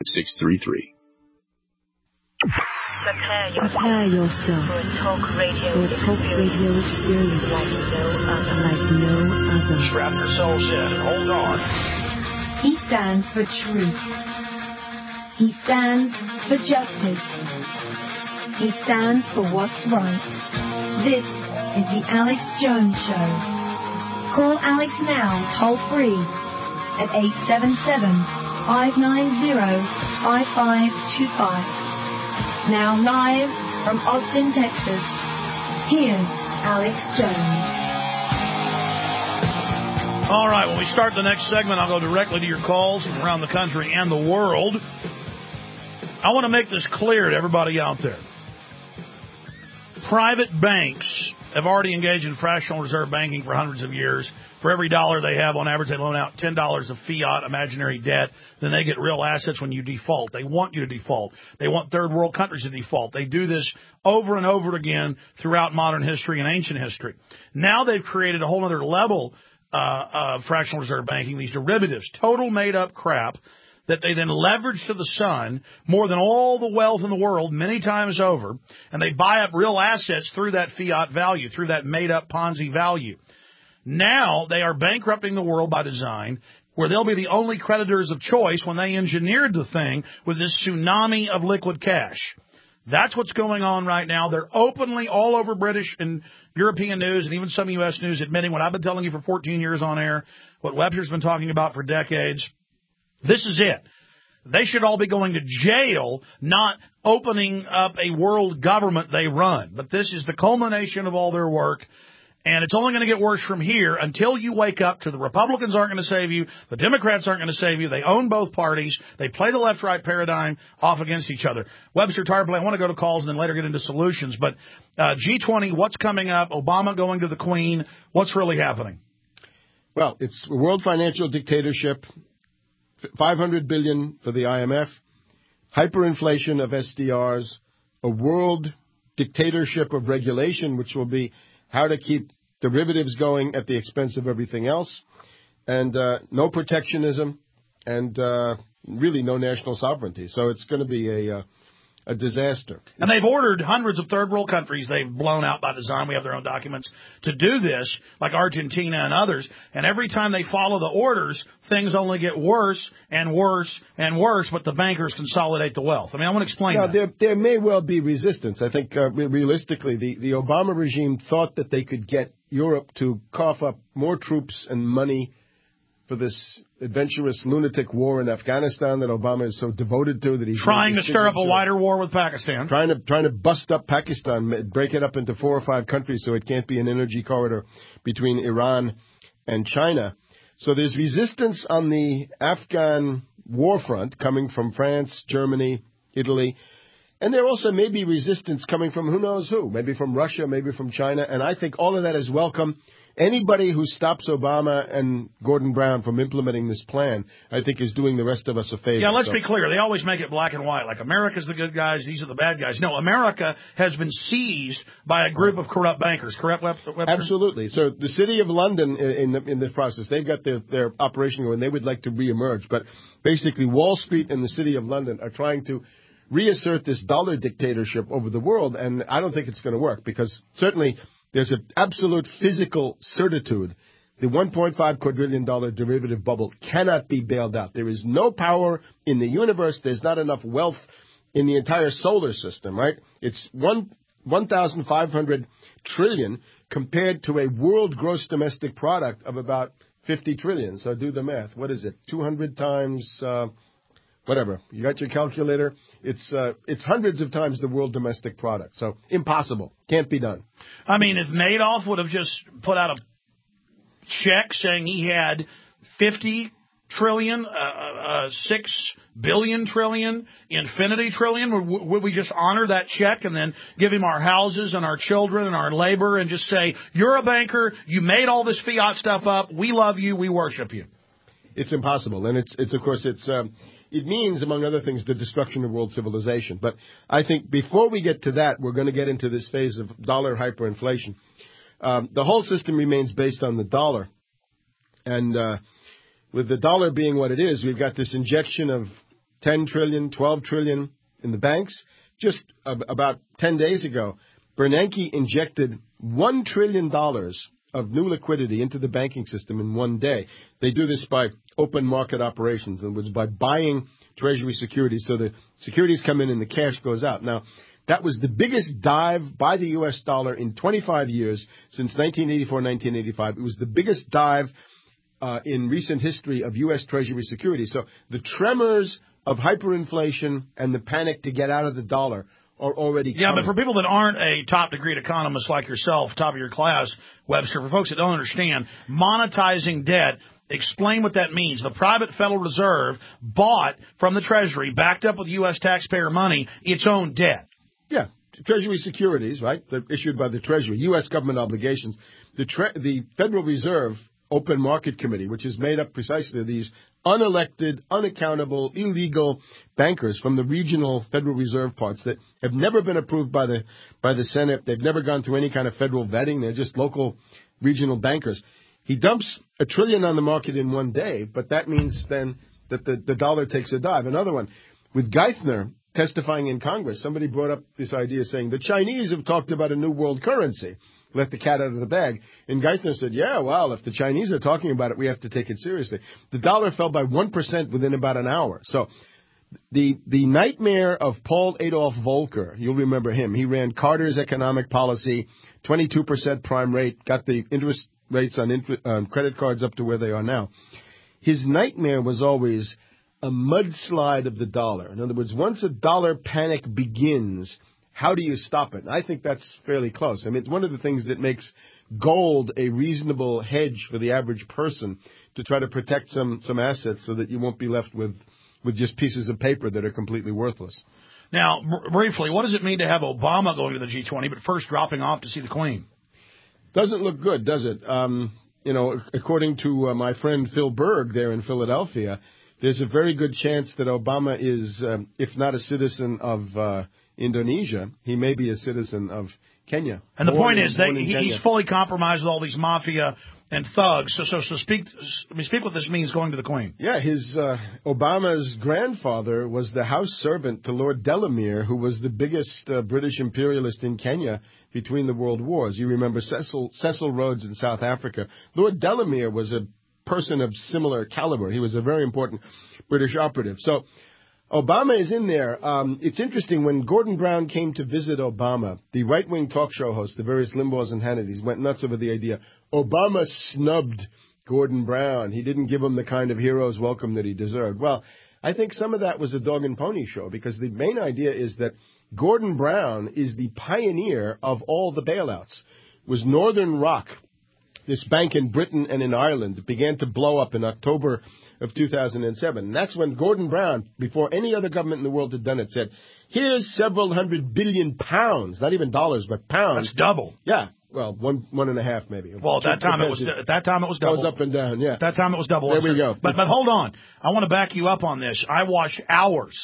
633. Prepare yourself for a talk radio experience like no other. Strap yourselves in and hold on. He stands for truth. He stands for justice. He stands for what's right. This is the Alex Jones Show. Call Alex now, toll free, at 877-590-5525. Now live from Austin, Texas, here's Alex Jones. All right, when we start the next segment, I'll go directly to your calls from around the country and the world. I want to make this clear to everybody out there. Private banks have already engaged in fractional reserve banking for hundreds of years. For every dollar they have, on average, they loan out $10 of fiat imaginary debt. Then they get real assets when you default. They want you to default. They want third world countries to default. They do this over and over again throughout modern history and ancient history. Now they've created a whole other level of fractional reserve banking, these derivatives, total made-up crap that they then leverage to the sun more than all the wealth in the world many times over, and they buy up real assets through that fiat value, through that made-up Ponzi value. Now they are bankrupting the world by design, where they'll be the only creditors of choice when they engineered the thing with this tsunami of liquid cash. That's what's going on right now. They're openly all over British and European news and even some U.S. news admitting what I've been telling you for 14 years on air, what Webster's been talking about for decades. This is it. They should all be going to jail, not opening up a world government they run. But this is the culmination of all their work. And it's only going to get worse from here until you wake up to the Republicans aren't going to save you. The Democrats aren't going to save you. They own both parties. They play the left-right paradigm off against each other. Webster Tarpley, I want to go to calls and then later get into solutions. But G20, what's coming up? Obama going to the Queen. What's really happening? Well, it's a world financial dictatorship, $500 billion for the IMF, hyperinflation of SDRs, a world dictatorship of regulation, which will be how to keep derivatives going at the expense of everything else, and no protectionism, and really no national sovereignty. So it's going to be a disaster. And they've ordered hundreds of third world countries they've blown out by design. We have their own documents to do this, like Argentina and others. And every time they follow the orders, things only get worse and worse and worse, but the bankers consolidate the wealth. I mean, I want to explain that. There may well be resistance. I think realistically, the Obama regime thought that they could get Europe to cough up more troops and money for this adventurous lunatic war in Afghanistan that Obama is so devoted to, that he's trying to stir up a wider war with Pakistan, trying to bust up Pakistan, break it up into 4 or 5 countries so it can't be an energy corridor between Iran and China. So there's resistance on the Afghan war front coming from France, Germany, Italy, and there also may be resistance coming from who knows who, maybe from Russia, maybe from China, and I think all of that is welcome. Anybody who stops Obama and Gordon Brown from implementing this plan, I think, is doing the rest of us a favor. Yeah, let's be clear. They always make it black and white, like America's the good guys, these are the bad guys. No, America has been seized by a group of corrupt bankers. Correct, Webster? Absolutely. So the City of London, in this process, they've got their operation going. They would like to reemerge. But basically, Wall Street and the City of London are trying to reassert this dollar dictatorship over the world, and I don't think it's going to work because certainly there's an absolute physical certitude. The $1.5 quadrillion derivative bubble cannot be bailed out. There is no power in the universe. There's not enough wealth in the entire solar system, right? It's 1,500 trillion compared to a world gross domestic product of about 50 trillion. So do the math. What is it? 200 times whatever. You got your calculator? It's hundreds of times the world domestic product. So impossible. Can't be done. I mean, if Madoff would have just put out a check saying he had 50 trillion, 6 billion trillion, infinity trillion, would we just honor that check and then give him our houses and our children and our labor and just say, you're a banker, you made all this fiat stuff up, we love you, we worship you? It's impossible. And it's of course, it means, among other things, the destruction of world civilization. But I think before we get to that, we're going to get into this phase of dollar hyperinflation. The whole system remains based on the dollar. And with the dollar being what it is, we've got this injection of 10 trillion, 12 trillion in the banks. Just about 10 days ago, Bernanke injected $1 trillion of new liquidity into the banking system in one day. They do this by open market operations, in other words, by buying Treasury securities. So the securities come in and the cash goes out. Now, that was the biggest dive by the U.S. dollar in 25 years, since 1984, 1985. It was the biggest dive in recent history of U.S. Treasury securities. So the tremors of hyperinflation and the panic to get out of the dollar are already coming. Yeah, but for people that aren't a top-degree economist like yourself, top of your class, Webster, for folks that don't understand, monetizing debt, explain what that means. The private Federal Reserve bought from the Treasury, backed up with U.S. taxpayer money, its own debt. Yeah, Treasury securities, right? They're issued by the Treasury, U.S. government obligations. The Federal Reserve Open Market Committee, which is made up precisely of these unelected, unaccountable, illegal bankers from the regional Federal Reserve parts that have never been approved by the Senate. They've never gone through any kind of federal vetting. They're just local regional bankers. He dumps $1 trillion on the market in one day, but that means then that the dollar takes a dive. Another one, with Geithner testifying in Congress, somebody brought up this idea saying the Chinese have talked about a new world currency. Let the cat out of the bag. And Geithner said, yeah, well, if the Chinese are talking about it, we have to take it seriously. The dollar fell by 1% within about an hour. So the nightmare of Paul Adolph Volcker, you'll remember him. He ran Carter's economic policy, 22% prime rate, got the interest rates on credit cards up to where they are now. His nightmare was always a mudslide of the dollar. In other words, once a dollar panic begins, how do you stop it? And I think that's fairly close. I mean, it's one of the things that makes gold a reasonable hedge for the average person to try to protect some assets so that you won't be left with just pieces of paper that are completely worthless. Now, briefly, what does it mean to have Obama going to the G20, but first dropping off to see the Queen? Doesn't look good, does it? According to my friend Phil Berg there in Philadelphia, there's a very good chance that Obama is, if not a citizen of Indonesia, he may be a citizen of Kenya. And the point is that he's fully compromised with all these mafia and thugs. So speak what this means going to the Queen. Yeah, Obama's grandfather was the house servant to Lord Delamere, who was the biggest British imperialist in Kenya between the world wars. You remember Cecil Rhodes in South Africa. Lord Delamere was a person of similar caliber. He was a very important British operative. So Obama is in there. It's interesting, when Gordon Brown came to visit Obama, the right-wing talk show hosts, the various Limbaughs and Hannitys, went nuts over the idea. Obama snubbed Gordon Brown. He didn't give him the kind of hero's welcome that he deserved. Well, I think some of that was a dog and pony show, because the main idea is that Gordon Brown is the pioneer of all the bailouts. It was Northern Rock, this bank in Britain and in Ireland, that began to blow up in October of 2007. And that's when Gordon Brown, before any other government in the world had done it, said, here's several $100 billion, not even dollars, but pounds. That's double. Yeah. Well, one and a half maybe. Well, at that time it was double. It goes up and down, yeah. At that time it was double. There we go. But hold on. I want to back you up on this. I watched hours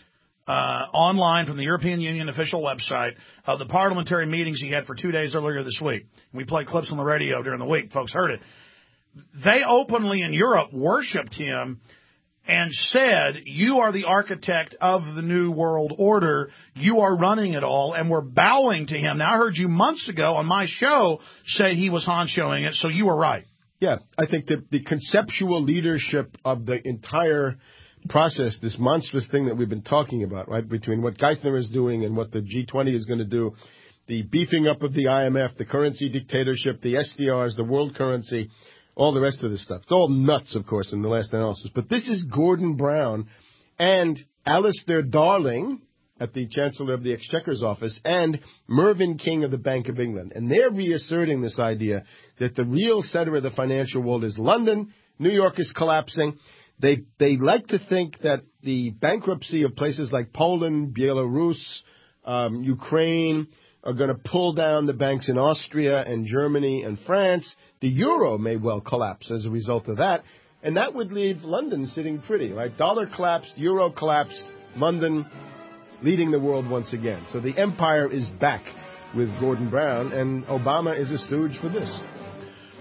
online from the European Union official website of the parliamentary meetings he had for 2 days earlier this week. We played clips on the radio during the week. Folks heard it. They openly in Europe worshipped him and said, you are the architect of the new world order. You are running it all, and we're bowing to him. Now, I heard you months ago on my show say he was honchoing it, so you were right. Yeah, I think that the conceptual leadership of the entire process, this monstrous thing that we've been talking about, right, between what Geithner is doing and what the G20 is going to do, the beefing up of the IMF, the currency dictatorship, the SDRs, the world currency, all the rest of this stuff. It's all nuts, of course, in the last analysis. But this is Gordon Brown and Alistair Darling at the Chancellor of the Exchequer's office and Mervyn King of the Bank of England. And they're reasserting this idea that the real center of the financial world is London. New York is collapsing. They like to think that the bankruptcy of places like Poland, Belarus, Ukraine are going to pull down the banks in Austria and Germany and France. The euro may well collapse as a result of that. And that would leave London sitting pretty, right? Dollar collapsed, euro collapsed, London leading the world once again. So the empire is back with Gordon Brown, and Obama is a stooge for this.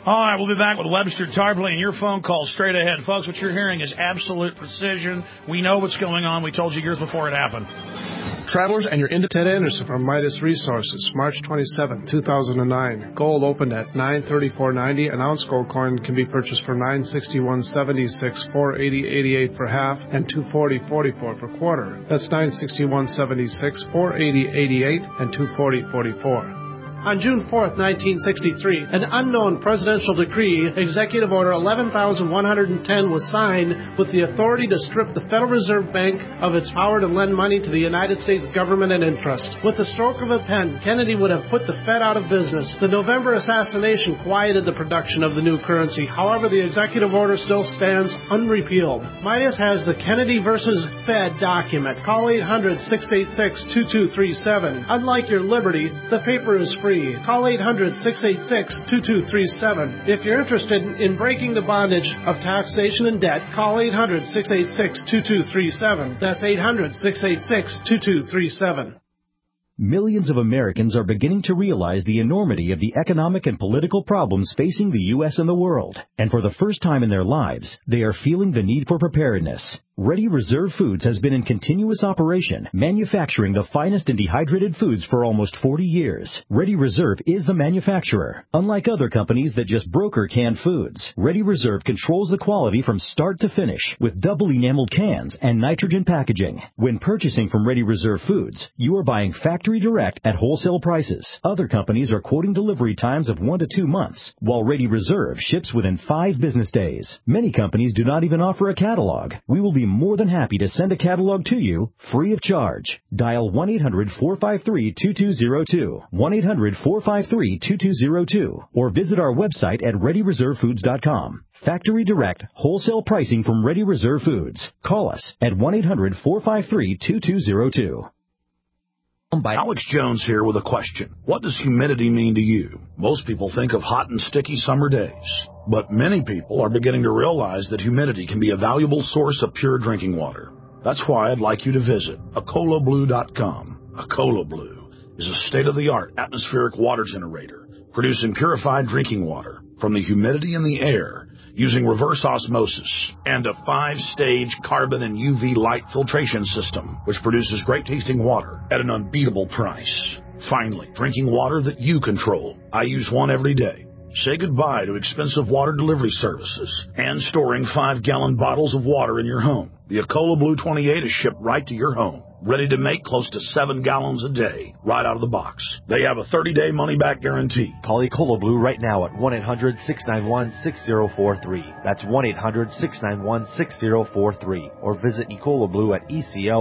All right, we'll be back with Webster Tarpley and your phone call straight ahead. Folks, what you're hearing is absolute precision. We know what's going on. We told you years before it happened. Travelers, and you're into Ted Anderson from Midas Resources, March 27, 2009. Gold opened at $934.90. An ounce gold coin can be purchased for $961.76, $480.88 for half, and $240.44 per quarter. That's $961.76, $480.88, and $240.44. On June 4, 1963, an unknown presidential decree, Executive Order 11,110, was signed with the authority to strip the Federal Reserve Bank of its power to lend money to the United States government and interest. With the stroke of a pen, Kennedy would have put the Fed out of business. The November assassination quieted the production of the new currency. However, the executive order still stands unrepealed. Midas has the Kennedy versus Fed document. Call 800-686-2237. Unlike your Liberty, the paper is free. Call 800-686-2237. If you're interested in breaking the bondage of taxation and debt, call 800-686-2237. That's 800-686-2237. Millions of Americans are beginning to realize the enormity of the economic and political problems facing the U.S. and the world. And for the first time in their lives, they are feeling the need for preparedness. Ready Reserve Foods has been in continuous operation, manufacturing the finest and dehydrated foods for almost 40 years. Ready Reserve is the manufacturer. Unlike other companies that just broker canned foods, Ready Reserve controls the quality from start to finish with double enameled cans and nitrogen packaging. When purchasing from Ready Reserve Foods, you are buying factory direct at wholesale prices. Other companies are quoting delivery times of 1 to 2 months, while Ready Reserve ships within 5 business days. Many companies do not even offer a catalog. We will be more than happy to send a catalog to you free of charge. Dial 1-800-453-2202, 1-800-453-2202, or visit our website at ReadyReserveFoods.com. Factory direct, wholesale pricing from Ready Reserve Foods. Call us at 1-800-453-2202. Alex Jones here with a question. What does humidity mean to you? Most people think of hot and sticky summer days, but many people are beginning to realize that humidity can be a valuable source of pure drinking water. That's why I'd like you to visit AcolaBlue.com. Acola Blue is a state-of-the-art atmospheric water generator producing purified drinking water from the humidity in the air using reverse osmosis and a 5-stage carbon and UV light filtration system, which produces great-tasting water at an unbeatable price. Finally, drinking water that you control. I use one every day. Say goodbye to expensive water delivery services and storing 5-gallon bottles of water in your home. The Acola Blue 28 is shipped right to your home, ready to make close to 7 gallons a day, right out of the box. They have a 30-day money-back guarantee. Call Acola Blue right now at 1-800-691-6043. That's 1-800-691-6043. Or visit Acola Blue at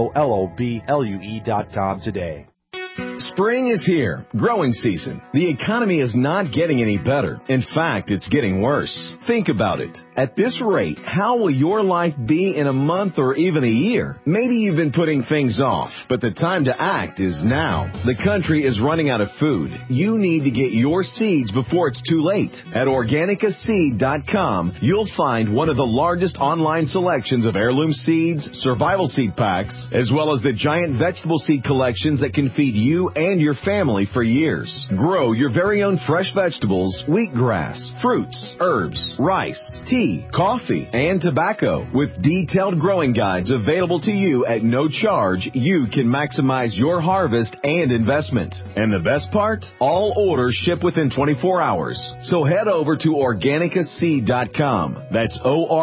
ECOLOBLUE.com today. Spring is here, growing season. The economy is not getting any better. In fact, it's getting worse. Think about it. At this rate, how will your life be in a month or even a year? Maybe you've been putting things off, but the time to act is now. The country is running out of food. You need to get your seeds before it's too late. At OrganicaSeed.com, you'll find one of the largest online selections of heirloom seeds, survival seed packs, as well as the giant vegetable seed collections that can feed you and your family for years. Grow your very own fresh vegetables, wheatgrass, fruits, herbs, rice, tea, coffee, and tobacco. With detailed growing guides available to you at no charge, you can maximize your harvest and investment. And the best part? All orders ship within 24 hours. So head over to OrganicaSeed.com. That's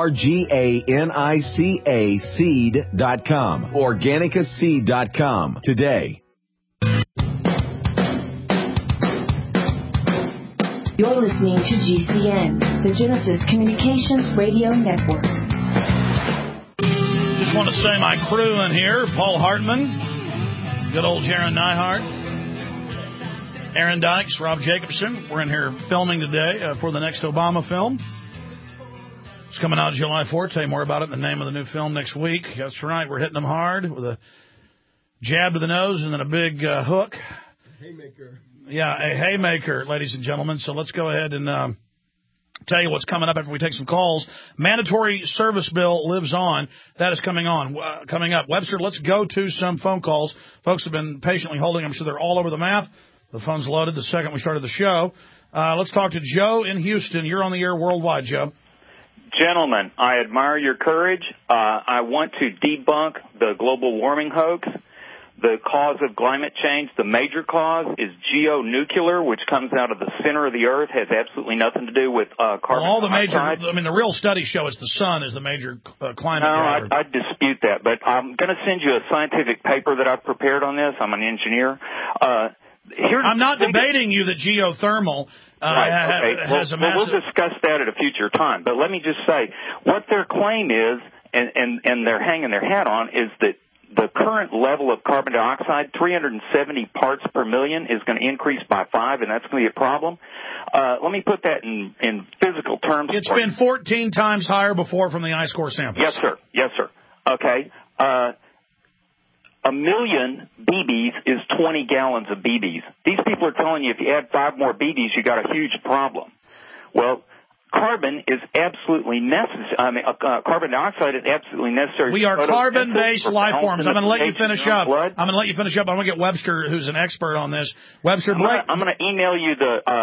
ORGANICA seed.com. OrganicaSeed.com today. You're listening to GCN, the Genesis Communications Radio Network. Just want to say my crew in here, Paul Hartman, good old Jaron Nyhart, Aaron Dykes, Rob Jacobson. We're in here filming today for the next Obama film. It's coming out July 4th. Tell you more about it in the name of the new film next week. That's right. We're hitting them hard with a jab to the nose and then a big hook. Haymaker. Yeah, a haymaker, ladies and gentlemen. So let's go ahead and tell you what's coming up after we take some calls. Mandatory service bill lives on. That is coming up. Webster, let's go to some phone calls. Folks have been patiently holding. I'm sure they're all over the map. The phone's loaded the second we started the show. Let's talk to Joe in Houston. You're on the air worldwide, Joe. Gentlemen, I admire your courage. I want to debunk the global warming hoax. The cause of climate change, the major cause, is geonuclear, which comes out of the center of the Earth, has absolutely nothing to do with carbon dioxide. The real studies show us the sun is the major climate driver. No, I dispute that, but I'm going to send you a scientific paper that I've prepared on this. I'm an engineer. I'm not debating you that geothermal has a massive... We'll discuss that at a future time, but let me just say, what their claim is, and they're hanging their hat on, is that the current level of carbon dioxide, 370 parts per million, is going to increase by 5, and that's going to be a problem. Let me put that in physical terms. It's been 14 times higher before from the ice core samples. Yes, sir. Okay. 1 million BBs is 20 gallons of BBs. These people are telling you if you add 5 more BBs, you got a huge problem. Well, carbon is absolutely necessary. Carbon dioxide is absolutely necessary. We are carbon-based life forms. I'm going to let you finish up. I'm going to get Webster, who's an expert on this. Webster, I'm going to email you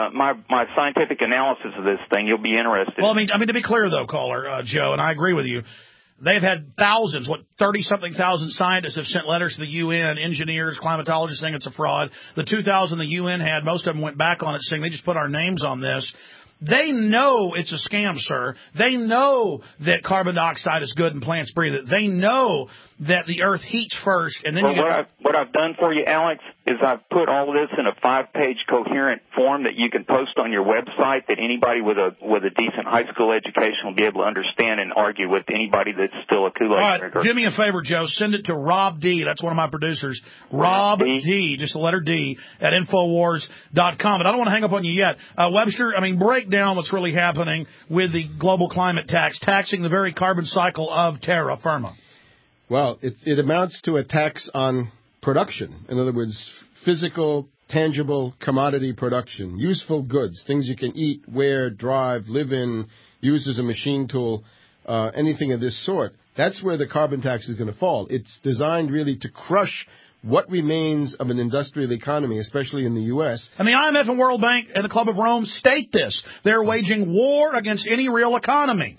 my scientific analysis of this thing. You'll be interested. Well, I mean, to be clear, though, caller, Joe, and I agree with you, they've had thousands, 30-something thousand scientists have sent letters to the UN, engineers, climatologists saying it's a fraud. The 2,000 the UN had, most of them went back on it saying they just put our names on this. They know it's a scam, sir. They know that carbon dioxide is good and plants breathe it. They know that the earth heats first, and then what I've done for you, Alex, is I've put all this in a 5-page coherent form that you can post on your website that anybody with a decent high school education will be able to understand and argue with anybody that's still a Kool-Aid drinker. All right, do me a favor, Joe. Send it to Rob D. That's one of my producers. Rob D, just the letter D, at Infowars.com. But I don't want to hang up on you yet. Webster, break down what's really happening with the global climate tax, taxing the very carbon cycle of terra firma. Well, it amounts to a tax on production. In other words, physical, tangible commodity production, useful goods, things you can eat, wear, drive, live in, use as a machine tool, anything of this sort. That's where the carbon tax is going to fall. It's designed really to crush what remains of an industrial economy, especially in the U.S. And the IMF and World Bank and the Club of Rome state this. They're waging war against any real economy.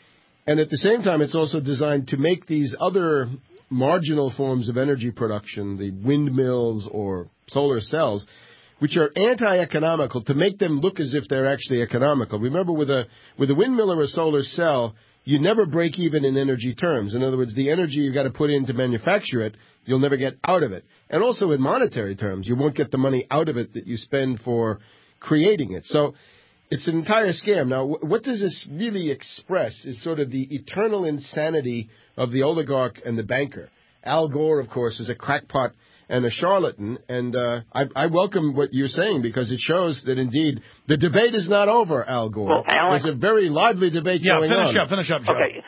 And at the same time, it's also designed to make these other marginal forms of energy production, the windmills or solar cells, which are anti-economical, to make them look as if they're actually economical. Remember, with a windmill or a solar cell, you never break even in energy terms. In other words, the energy you've got to put in to manufacture it, you'll never get out of it. And also in monetary terms, you won't get the money out of it that you spend for creating it. So it's an entire scam. Now, what does this really express is sort of the eternal insanity of the oligarch and the banker. Al Gore, of course, is a crackpot and a charlatan, and I welcome what you're saying because it shows that, indeed, the debate is not over, Al Gore. Well, Alex, there's a very lively debate going on. Finish up, Joe. Okay.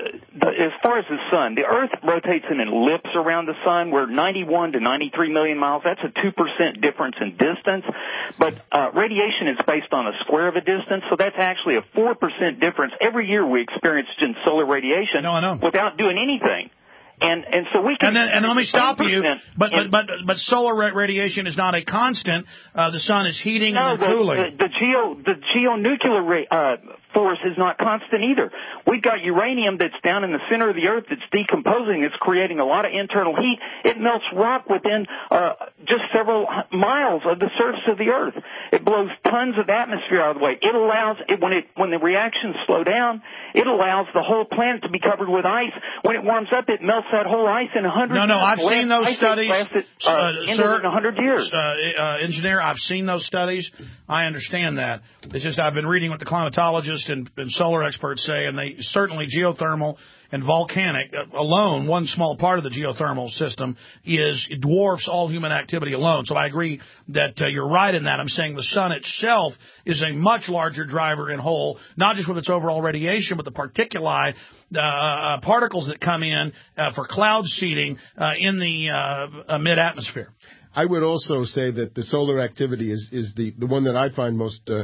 As far as the sun, the Earth rotates in ellipse around the sun. We're 91 to 93 million miles. That's a 2% difference in distance. But radiation is based on a square of a distance, so that's actually a 4% difference every year we experience in solar radiation without doing anything. And so we can. And let me stop you. But solar radiation is not a constant. The sun is heating and cooling. The geonuclear force is not constant either. We've got uranium that's down in the center of the Earth that's decomposing. It's creating a lot of internal heat. It melts rock within just several miles of the surface of the Earth. It blows tons of atmosphere out of the way. It allows when the reactions slow down, it allows the whole planet to be covered with ice. When it warms up, it melts that whole ice in 100 years. No, I've seen those studies. Sir, in 100 years. Engineer, I've seen those studies. I understand that. It's just I've been reading what the climatologists and solar experts say, and they certainly geothermal and volcanic alone, one small part of the geothermal system, dwarfs all human activity alone. So I agree that you're right in that. I'm saying the sun itself is a much larger driver in whole, not just with its overall radiation, but the particuli, particles that come in for cloud seeding in the mid-atmosphere. I would also say that the solar activity is the one that I find most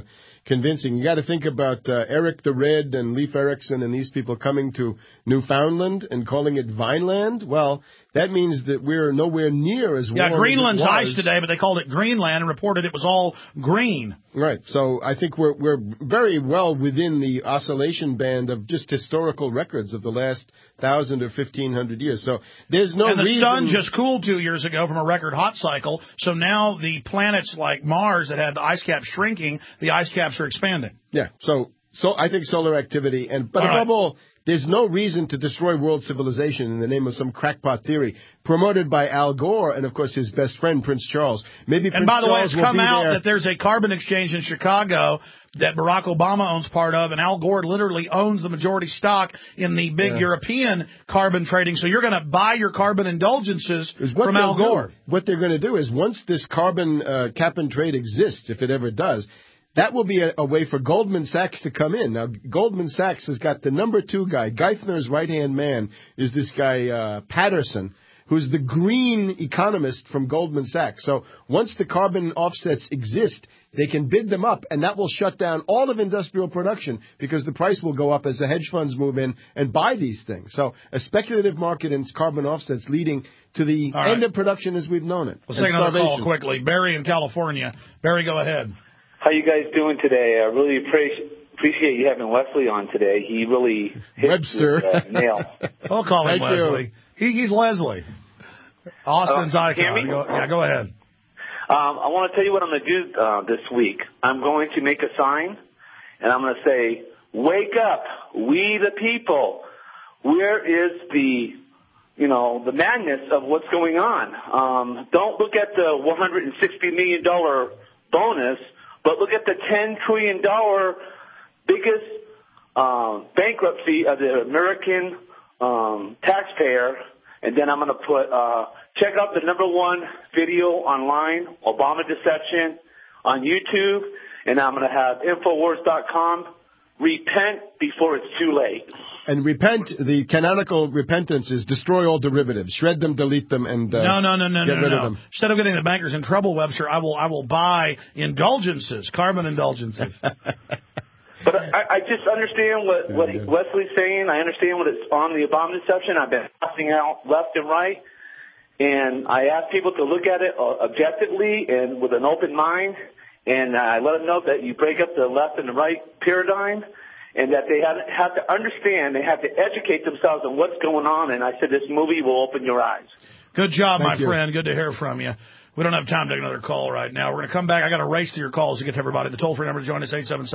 convincing. You got to think about Eric the Red and Leif Erikson and these people coming to Newfoundland and calling it Vineland. Well, that means that we're nowhere near as warm. Yeah, Greenland's as it was. ice today, but they called it Greenland and reported it was all green. Right. So I think we're very well within the oscillation band of just historical records of the last 1,000 or 1,500 years. So there's no reason. And the sun just cooled 2 years ago from a record hot cycle. So now the planets like Mars that had the ice caps shrinking, the ice caps are expanding. Yeah. So I think solar activity, but above all, there's no reason to destroy world civilization in the name of some crackpot theory promoted by Al Gore and, of course, his best friend, Prince Charles. Maybe Prince by the way, Charles it's come out there. that there's a carbon exchange in Chicago that Barack Obama owns part of, and Al Gore literally owns the majority stock in the big European carbon trading. So you're going to buy your carbon indulgences from Al Gore. What they're going to do is once this carbon cap and trade exists, if it ever does, that will be a way for Goldman Sachs to come in. Now, Goldman Sachs has got the number 2 guy. Geithner's right-hand man is this guy, Patterson, who's the green economist from Goldman Sachs. So once the carbon offsets exist, they can bid them up, and that will shut down all of industrial production because the price will go up as the hedge funds move in and buy these things. So a speculative market in carbon offsets leading to the end of production as we've known it. Let's take another call quickly. Barry in California. Barry, go ahead. How you guys doing today? I really appreciate you having Wesley on today. He really hit Webster the nail. I'll call him Leslie. He's Leslie. Austin's icon. Go ahead. I want to tell you what I'm going to do this week. I'm going to make a sign, and I'm going to say, "Wake up, we the people." Where is the madness of what's going on? Don't look at the $160 million bonus, but look at the $10 trillion biggest bankruptcy of the American taxpayer. And then I'm going to put, check out the #1 video online, Obama Deception, on YouTube. And I'm going to have Infowars.com. Repent before it's too late. And repent, the canonical repentance is destroy all derivatives. Shred them, delete them, and get rid of them. Instead of getting the bankers in trouble, Webster, I will buy indulgences, carbon indulgences. But I just understand what Wesley's saying. I understand what it's on the Obama Deception. I've been passing out left and right. And I ask people to look at it objectively and with an open mind. And I let them know that you break up the left and the right paradigm, and that they have to understand, they have to educate themselves on what's going on. And I said this movie will open your eyes. Good job, my friend. Good to hear from you. We don't have time to take another call right now. We're going to come back. I got to race to your calls to get to everybody. The toll-free number to join us,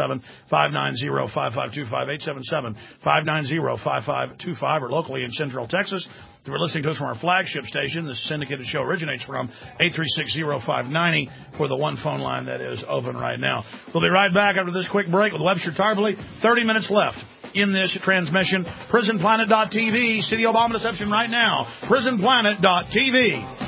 877-590-5525, 877-590-5525, or locally in Central Texas. If you're listening to us from our flagship station, this syndicated show originates from 836-0590 for the one phone line that is open right now. We'll be right back after this quick break with Webster Tarpley. 30 minutes left in this transmission. PrisonPlanet.tv. See the Obama Deception right now. PrisonPlanet.tv.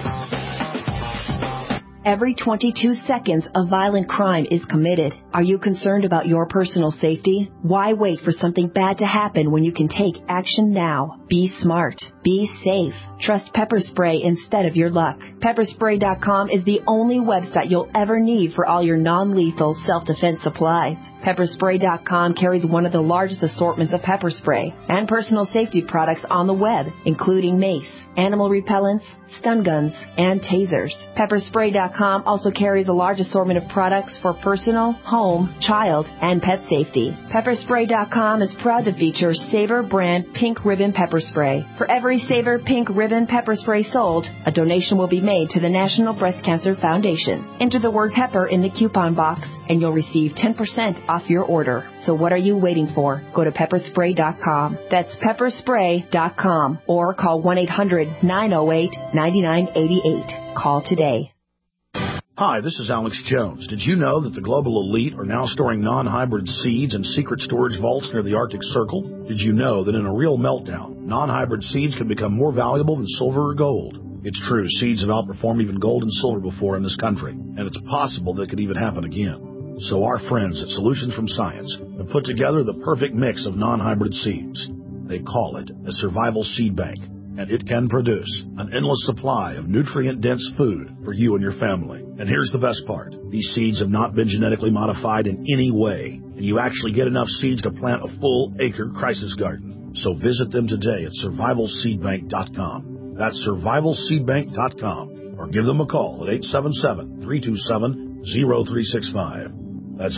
Every 22 seconds, a violent crime is committed. Are you concerned about your personal safety? Why wait for something bad to happen when you can take action now? Be smart. Be safe. Trust Pepper Spray instead of your luck. Pepperspray.com is the only website you'll ever need for all your non-lethal self-defense supplies. Pepperspray.com carries one of the largest assortments of pepper spray and personal safety products on the web, including mace, animal repellents, stun guns, and tasers. Pepperspray.com also carries a large assortment of products for personal, home, child, and pet safety. Pepperspray.com is proud to feature Sabre brand Pink Ribbon Pepper Spray. For every Sabre Pink Ribbon Pepper Spray sold, a donation will be made to the National Breast Cancer Foundation. Enter the word pepper in the coupon box, and you'll receive 10% off your order. So what are you waiting for? Go to pepperspray.com. That's pepperspray.com, or call 1-800-908-9988. Call today. Hi, this is Alex Jones. Did you know that the global elite are now storing non-hybrid seeds in secret storage vaults near the Arctic Circle? Did you know that in a real meltdown, non-hybrid seeds can become more valuable than silver or gold? It's true, seeds have outperformed even gold and silver before in this country, and it's possible that it could even happen again. So our friends at Solutions from Science have put together the perfect mix of non-hybrid seeds. They call it a survival seed bank. and it can produce an endless supply of nutrient-dense food for you and your family. And here's the best part. These seeds have not been genetically modified in any way, and you actually get enough seeds to plant a full-acre crisis garden. So visit them today at survivalseedbank.com. That's survivalseedbank.com. Or give them a call at 877-327-0365. That's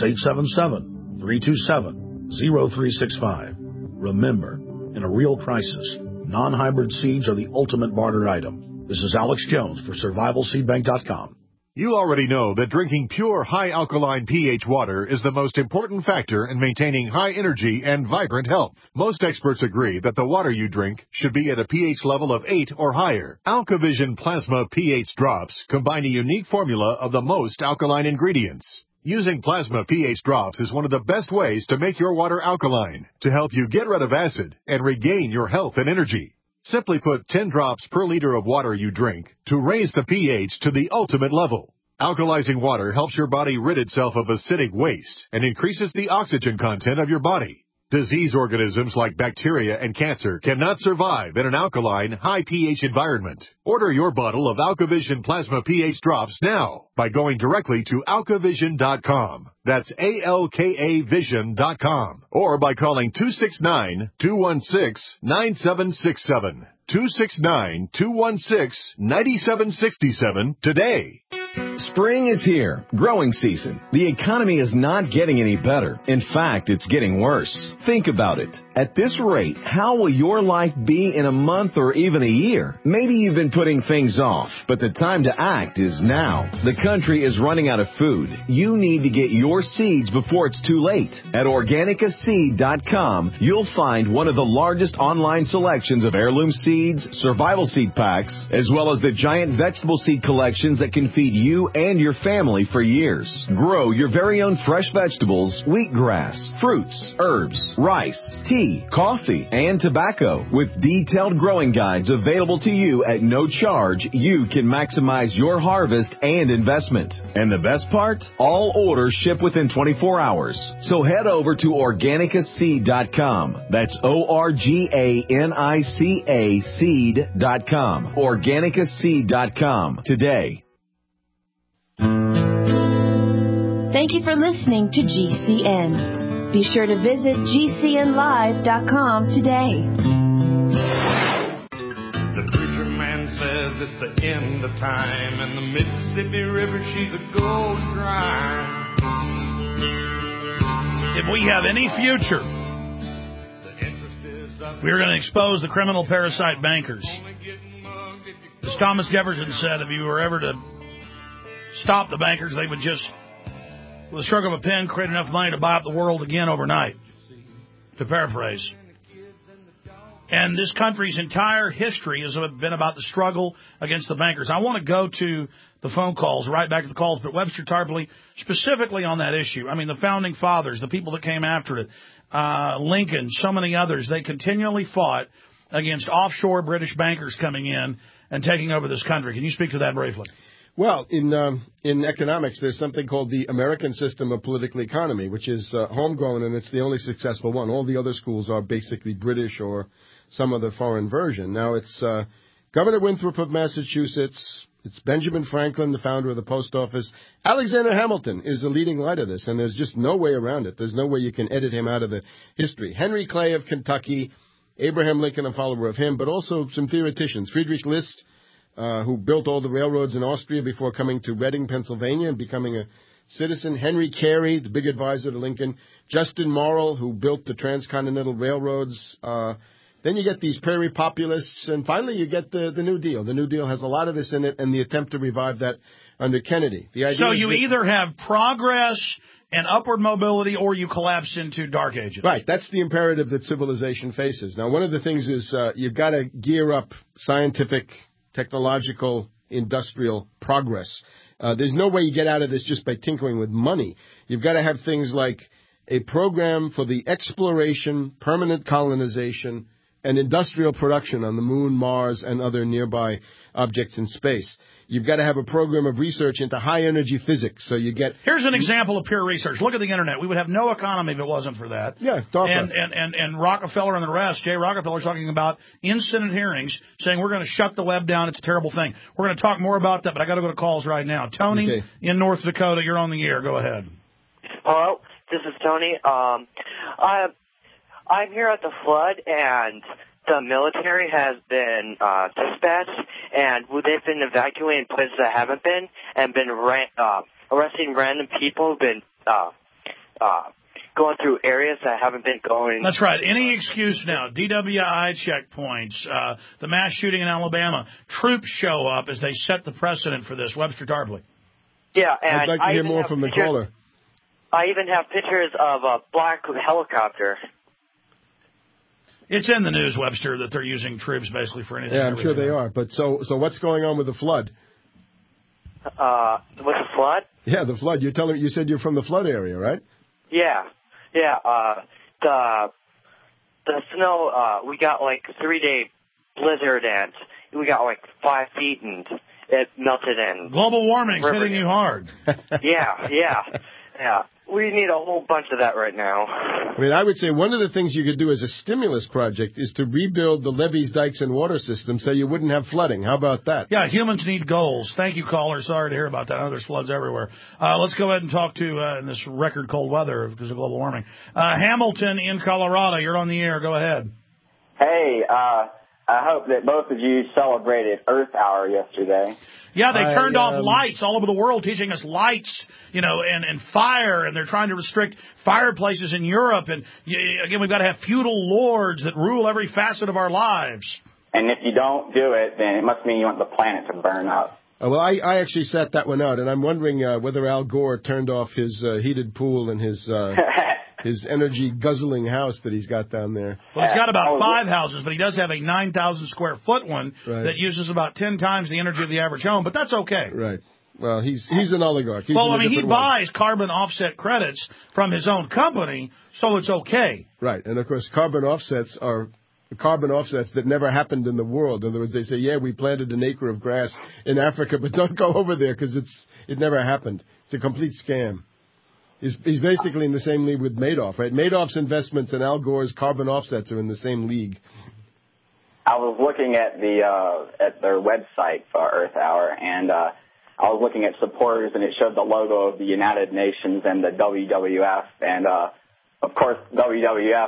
877-327-0365. Remember, in a real crisis, non-hybrid seeds are the ultimate barter item. This is Alex Jones for survivalseedbank.com. You already know that drinking pure, high-alkaline pH water is the most important factor in maintaining high energy and vibrant health. Most experts agree that the water you drink should be at a pH level of 8 or higher. AlkaVision Plasma pH drops combine a unique formula of the most alkaline ingredients. Using plasma pH drops is one of the best ways to make your water alkaline, to help you get rid of acid and regain your health and energy. Simply put 10 drops per liter of water you drink to raise the pH to the ultimate level. Alkalizing water helps your body rid itself of acidic waste and increases the oxygen content of your body. Disease organisms like bacteria and cancer cannot survive in an alkaline, high pH environment. Order your bottle of AlkaVision Plasma pH drops now by going directly to alkavision.com. That's ALKAvision.com. Or by calling 269-216-9767. 269-216-9767 today. Spring is here. Growing season. The economy is not getting any better. In fact, it's getting worse. Think about it. At this rate, how will your life be in a month or even a year? Maybe you've been putting things off, but the time to act is now. The country is running out of food. You need to get your seeds before it's too late. At OrganicaSeed.com, you'll find one of the largest online selections of heirloom seeds, survival seed packs, as well as the giant vegetable seed collections that can feed you and your family for years. Grow your very own fresh vegetables, wheatgrass, fruits, herbs, rice, tea, coffee, and tobacco. With detailed growing guides available to you at no charge, you can maximize your harvest and investment. And the best part? All orders ship within 24 hours. So head over to OrganicaSeed.com. That's ORGANICA seed.com. OrganicaSeed.com today. Thank you for listening to GCN. Be sure to visit GCNlive.com today. The preacher man says it's the end of time, and the Mississippi River, she's a gold dry. If we have any future, we're going to expose the criminal parasite bankers. As Thomas Jefferson said, if you were ever to stop the bankers, they would just, with a stroke of a pen, create enough money to buy up the world again overnight, to paraphrase. And this country's entire history has been about the struggle against the bankers. I want to go to the phone calls, right back to the calls, but Webster Tarpley, specifically on that issue. I mean, the founding fathers, the people that came after it, Lincoln, so many others, they continually fought against offshore British bankers coming in and taking over this country. Can you speak to that briefly? Well, in economics, there's something called the American system of political economy, which is homegrown, and it's the only successful one. All the other schools are basically British or some other foreign version. Now, it's Governor Winthrop of Massachusetts. It's Benjamin Franklin, the founder of the post office. Alexander Hamilton is the leading light of this, and there's just no way around it. There's no way you can edit him out of the history. Henry Clay of Kentucky, Abraham Lincoln, a follower of him, but also some theoreticians. Friedrich List, who built all the railroads in Austria before coming to Reading, Pennsylvania, and becoming a citizen. Henry Carey, the big advisor to Lincoln. Justin Morrill, who built the transcontinental railroads. Then you get these prairie populists, and finally you get the New Deal. The New Deal has a lot of this in it, and the attempt to revive that under Kennedy. The idea so you either have progress and upward mobility, or you collapse into dark ages. Right. That's the imperative that civilization faces. Now, one of the things is you've got to gear up scientific, technological, industrial progress. There's no way you get out of this just by tinkering with money. You've got to have things like a program for the exploration, permanent colonization, and industrial production on the moon, Mars, and other nearby objects in space. You've got to have a program of research into high-energy physics, so you get... Here's an example of pure research. Look at the Internet. We would have no economy if it wasn't for that. Yeah, DARPA. And Rockefeller and the rest, Jay Rockefeller talking about in Senate hearings, saying we're going to shut the web down. It's a terrible thing. We're going to talk more about that, but I got to go to calls right now. Tony in North Dakota, you're on the air. Go ahead. Hello, this is Tony. I'm here at the flood, and the military has been dispatched, and they've been evacuating places that haven't been, and been arresting random people who've been going through areas that haven't been going. That's right. Any excuse now. DWI checkpoints, the mass shooting in Alabama. Troops show up as they set the precedent for this. Webster Tarpley. Yeah, and I'd like to hear more from the caller. I even have pictures of a black helicopter. It's in the news, Webster, that they're using troops basically for anything. Yeah, I'm sure they are. But so what's going on with the flood? With the flood? Yeah, the flood. You said you're from the flood area, right? Yeah. The snow. We got like a 3-day blizzard, and we got like 5 feet, and it melted in. Global warming's hitting you hard. Yeah. We need a whole bunch of that right now. I mean, I would say one of the things you could do as a stimulus project is to rebuild the levees, dikes, and water systems so you wouldn't have flooding. How about that? Yeah, humans need goals. Thank you, caller. Sorry to hear about that. I know there's floods everywhere. Let's go ahead and talk to, in this record cold weather because of global warming. Hamilton in Colorado, you're on the air. Go ahead. Hey, I hope that both of you celebrated Earth Hour yesterday. Yeah, they turned off lights all over the world, teaching us lights, and fire, and they're trying to restrict fireplaces in Europe. And again, we've got to have feudal lords that rule every facet of our lives. And if you don't do it, then it must mean you want the planet to burn up. Well, I actually sat that one out, and I'm wondering whether Al Gore turned off his heated pool and his energy-guzzling house that he's got down there. Well, he's got about 5 houses, but he does have a 9,000-square-foot one that uses about 10 times the energy of the average home, but that's okay. Right. Well, he's an oligarch. He buys carbon offset credits from his own company, so it's okay. Right, and, of course, carbon offsets are carbon offsets that never happened in the world. In other words, they say, yeah, we planted an acre of grass in Africa, but don't go over there because it never happened. It's a complete scam. He's basically in the same league with Madoff, right? Madoff's investments and Al Gore's carbon offsets are in the same league. I was looking at at their website for Earth Hour, and I was looking at supporters, and it showed the logo of the United Nations and the WWF, and of course WWF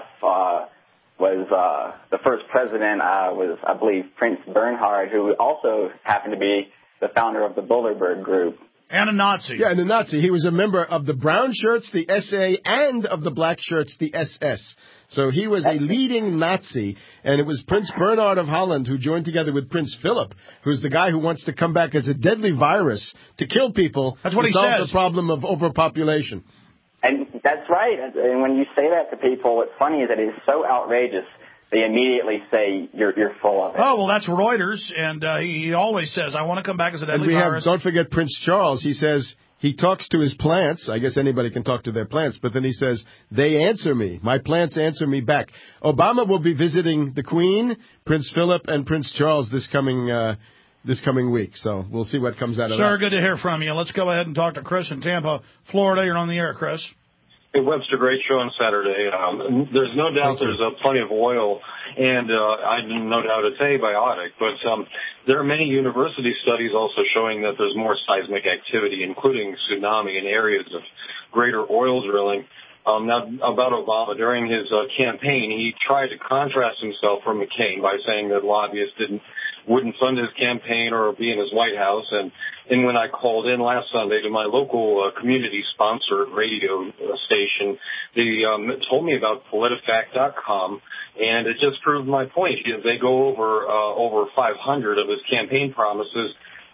was the first president was, I believe, Prince Bernhard, who also happened to be the founder of the Bilderberg Group. And a Nazi. Yeah, and a Nazi. He was a member of the brown shirts, the SA, and of the black shirts, the SS. So he was a leading Nazi, and it was Prince Bernhard of Holland who joined together with Prince Philip, who's the guy who wants to come back as a deadly virus to kill people. That's what he solve says. The problem of overpopulation. And that's right. And when you say that to people, what's funny is that it is so outrageous. They immediately say you're full of it. Oh, well, that's Reuters, and he always says, I want to come back as a deadly virus. Don't forget Prince Charles. He says he talks to his plants. I guess anybody can talk to their plants, but then he says, they answer me. My plants answer me back. Obama will be visiting the Queen, Prince Philip, and Prince Charles this coming week. So we'll see what comes out of that. Sir, good to hear from you. Let's go ahead and talk to Chris in Tampa, Florida. You're on the air, Chris. Hey, Webster, great show on Saturday. There's no doubt there's plenty of oil, and I no doubt it's abiotic, but there are many university studies also showing that there's more seismic activity, including tsunami in areas of greater oil drilling. Now, about Obama, during his campaign, he tried to contrast himself from McCain by saying that lobbyists wouldn't fund his campaign or be in his White House. And when I called in last Sunday to my local community-sponsored radio station, they told me about PolitiFact.com, and it just proved my point. They go over 500 of his campaign promises,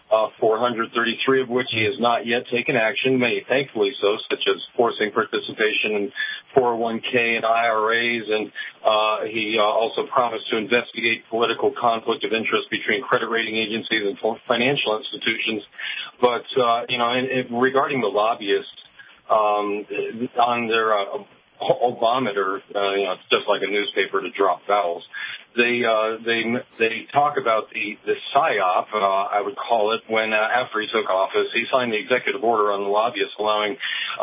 433 of which he has not yet taken action, many thankfully so, such as forcing participation in 401k and IRAs, and he also promised to investigate political conflict of interest between credit rating agencies and financial institutions. But, regarding the lobbyists, on their Obameter, it's just like a newspaper to drop vowels. they talk about the PSYOP, I would call it, when after he took office, he signed the executive order on the lobbyists allowing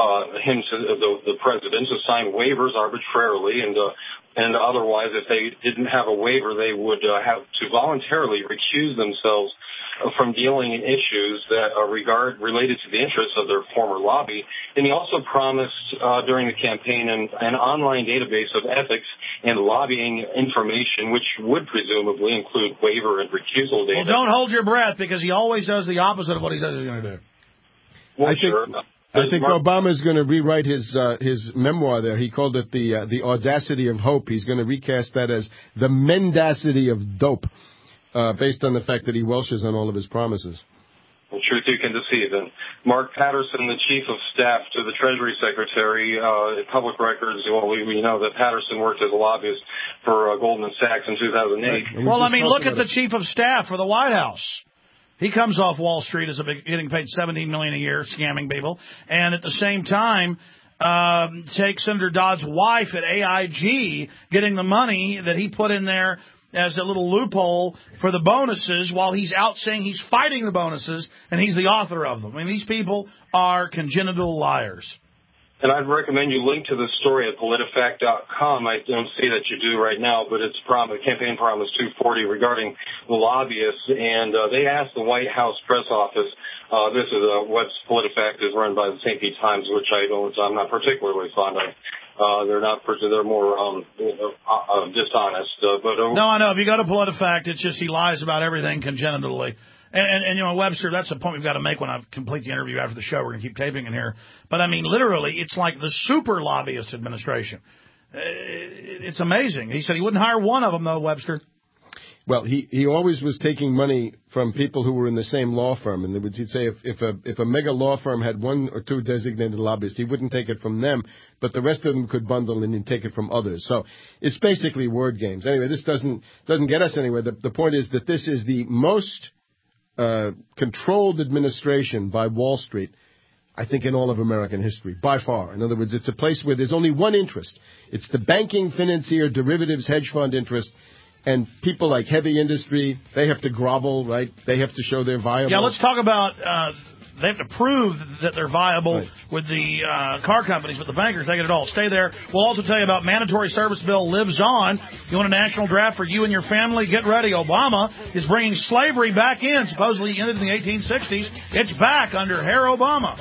the president to sign waivers arbitrarily and otherwise, if they didn't have a waiver, they would have to voluntarily recuse themselves from dealing in issues that are related to the interests of their former lobby. And he also promised during the campaign an online database of ethics and lobbying information, which would presumably include waiver and recusal data. Well, don't hold your breath, because he always does the opposite of what he says he's going to do. Well, I think Obama is going to rewrite his memoir there. He called it the Audacity of Hope. He's going to recast that as the Mendacity of Dope, based on the fact that he welshes on all of his promises. Well, truth you can deceive. And Mark Patterson, the chief of staff to the Treasury Secretary, public records, well, we know that Patterson worked as a lobbyist for Goldman Sachs in 2008. Well, I mean, look at the chief of staff for the White House. He comes off Wall Street as getting paid $17 million a year, scamming people, and at the same time takes Senator Dodd's wife at AIG, getting the money that he put in there as a little loophole for the bonuses, while he's out saying he's fighting the bonuses, and he's the author of them. I mean, these people are congenital liars. And I'd recommend you link to the story at PolitiFact.com. I don't see that you do right now, but it's campaign promise 240 regarding the lobbyists. And they asked the White House press office, this is what's PolitiFact is run by the St. Pete Times, which I'm not particularly fond of. They're more dishonest. No, I know. If you go to PolitiFact, it's just he lies about everything congenitally. And you know, Webster, that's the point we've got to make when I complete the interview after the show. We're going to keep taping in here. But, I mean, literally, it's like the super lobbyist administration. It's amazing. He said he wouldn't hire one of them, though, Webster. Well, he always was taking money from people who were in the same law firm. And he'd say if a mega law firm had one or two designated lobbyists, he wouldn't take it from them, but the rest of them could bundle and he'd take it from others. So it's basically word games. Anyway, this doesn't get us anywhere. The point is that this is the most controlled administration by Wall Street, I think, in all of American history, by far. In other words, it's a place where there's only one interest. It's the banking, financier, derivatives, hedge fund interest, and people like heavy industry, they have to grovel, right? They have to show they're viable. Yeah, let's talk about they have to prove that they're viable with the car companies, but the bankers, they get it all. Stay there. We'll also tell you about mandatory service bill lives on. You want a national draft for you and your family? Get ready. Obama is bringing slavery back in. Supposedly ended in the 1860s. It's back under Herr Obama.